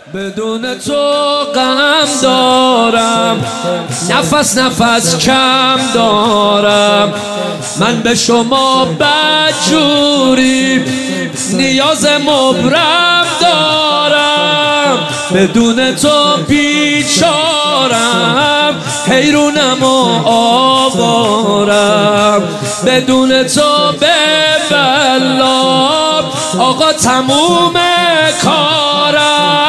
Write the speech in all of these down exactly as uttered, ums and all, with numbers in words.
بدون تو غم دارم، نفس نفس کم دارم. من به شما بدجوری نیاز مبرم دارم. بدون تو بیچارم، حیرونم و آوارم. بدون تو به والله آقا تموم کارم.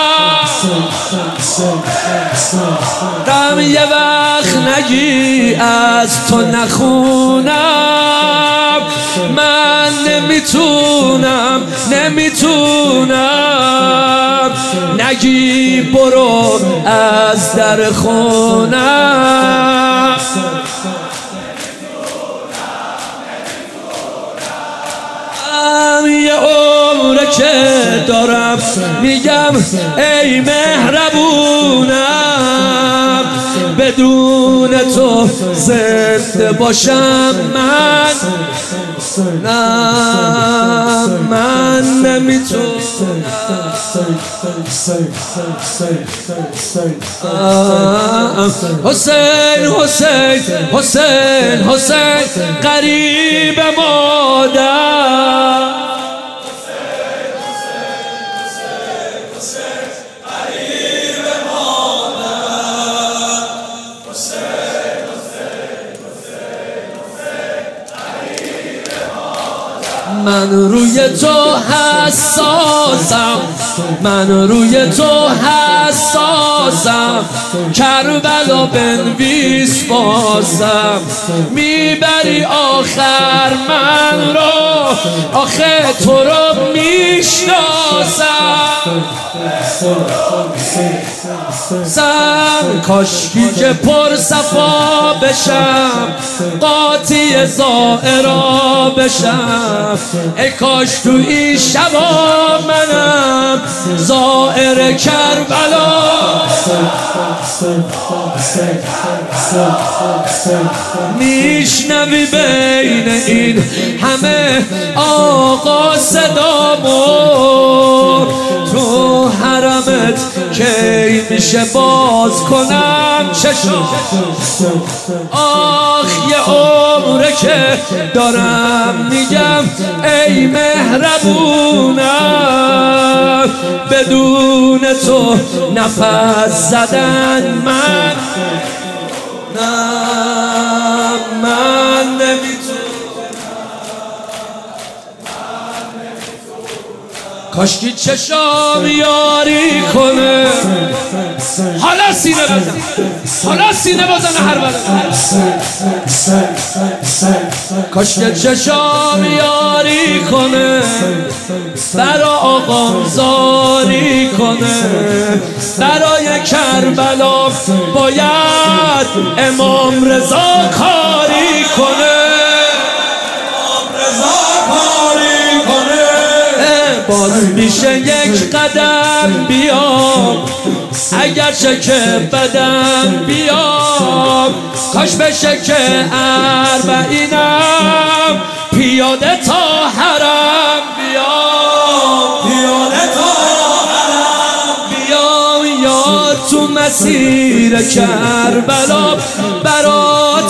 غم یه وقت نگی از تو نخونم، من نمیتونم نمیتونم. نگی برو از در خونم. یه عمره که دارم میگم ای مهربونم، بدون تو زنده باشم من نه، من نمیتونم. حسین حسین حسین حسین قریب مادر. من روی تو حساسم، من روی تو حساسم. کربلا بنویس بازم، میبری آخر من رو، آخه تو رو میشناسم. سم کاشکی که پر صفا بشم، قاطی زائرا بشم. ای کاش تو این شبا منم زائر کربلا. میشنوی بین این همه آقا صدامو، تو حرمت کی میشه باز کنم چشم. آخ یه عمره که دارم میگم ای مهربونم، بدون تو نفس زدن من نه، من نمیتونم. کاشکی چشام یاری کنه. حالا سینه بزن، حالا سینه بزن هر بلد. کاشکی چشام یاری کنه، برا آقام زاری کنه. برای کربلا باید امام رضا کاری کنه. باز میشه یک قدم بیام، اگرچه که بدم بیام. کاش بشه که اربعینم پیاده تا حرم بیام، پیاده تا حرم بیام. یا تو مسیر کربلا برات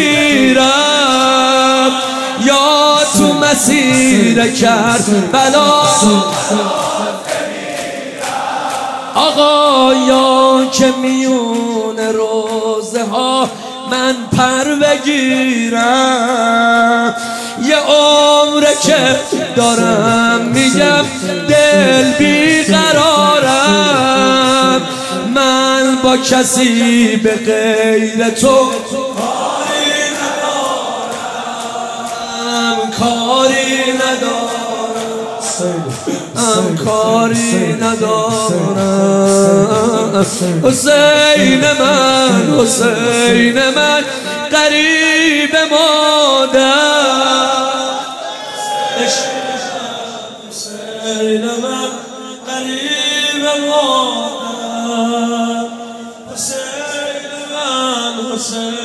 بمیرم، یا تو مسیر کربلا. آقایان که میون روزه ها من پر بگیرم، یه عمره که دارم میگم دل بیقرارم. من با کسی به غیر تو کاری ندارم، کاری ندارم. حسین من حسین من قریب مادر. حسین من قریب مادر. حسین من حسین